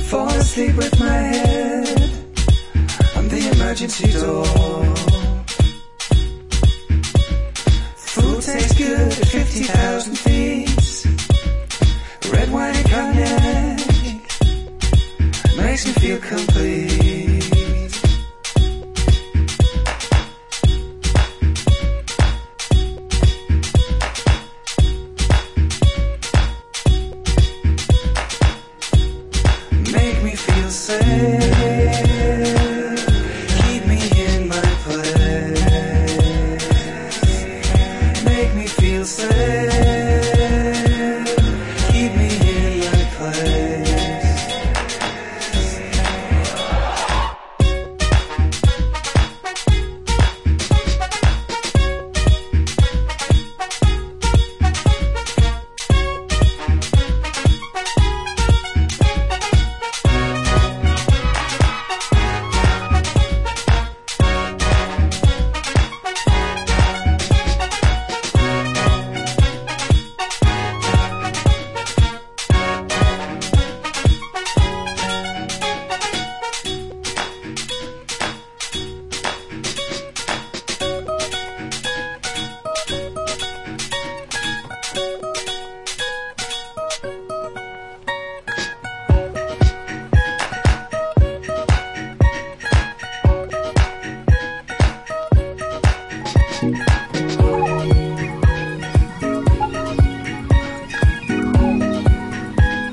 Fall asleep with my head on the emergency door. Food tastes good at 50,000 feet. Red wine and cognac makes me feel complete. Make me feel safe.